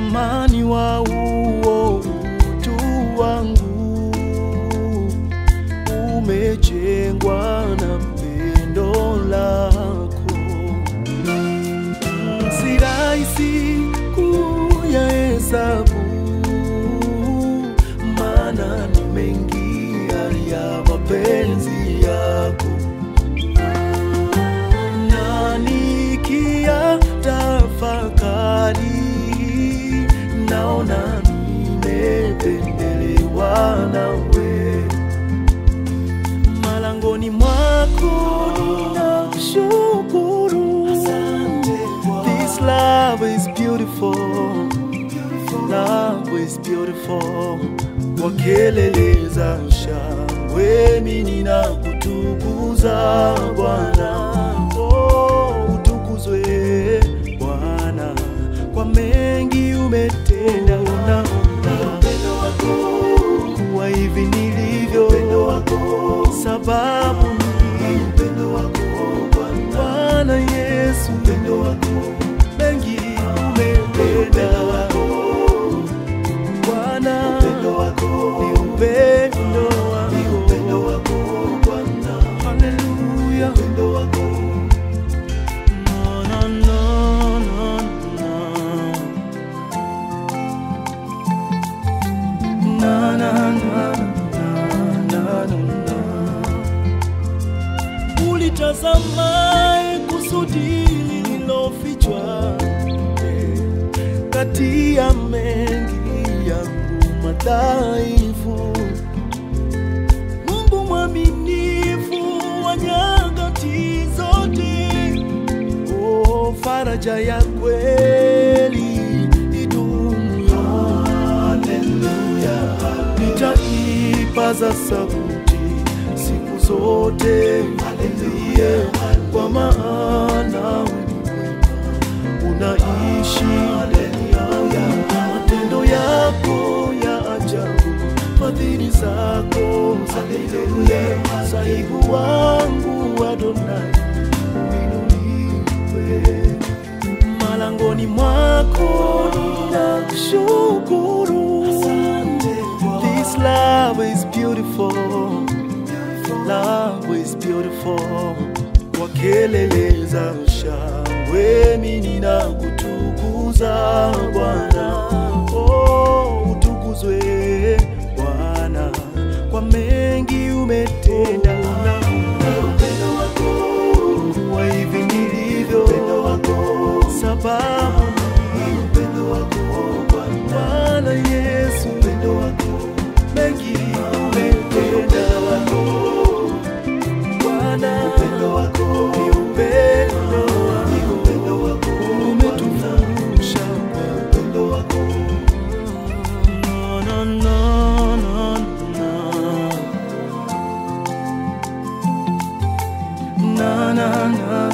Thamani wa utu wangu umejengwa na pendo lako. Si rahisi kuyahesabu, maana ni mengi ya mapenzi yako. Na nikiyatafakari, naona nimependelewa nawe. Malangoni mwako ninakushukuru. This love is beautiful, love is beautiful. Kwa kelele za shangwe mimi ninakutukuza Bwana. Oh, utukuzwe Bwana kwa mengi umetenda. Unaona upendo wako kuwa hivi nilivyo, sababu ni upendo wako Bwana Yesu. Upendo wako mengi umetenda Bwana. Upendo wako ni upendo wako Bwana. Hallelujah. Upendo wako ulitazama kusudi lililofichwa kati ya mengi yangu madhaifu. Mungu mwaminifu wa nyakati zote, oh, faraja ya kweli idumu. Haleluya. Nitaipaza sauti siku zote, haleluya, kwa maana unaishi. Haleluya. Matendo yako ya ajabu, fadhili zako za milele. Sahibu wangu Adonai, uinuliwe. Malangoni mwako ninakushukuru. This love is beautiful, love is beautiful. Kwa kelele za shangwe mimi ninakutukuza Bwana. Oh, utukuzwe Bwana kwa mengi umetenda. Upendo wako wa hivi nilivyo, sababu ni upendo wako Bwana Yesu. Upendo wako mengi umetenda Bwana. Upendo wako ni upendo wako umetufundisha. Upendo wako na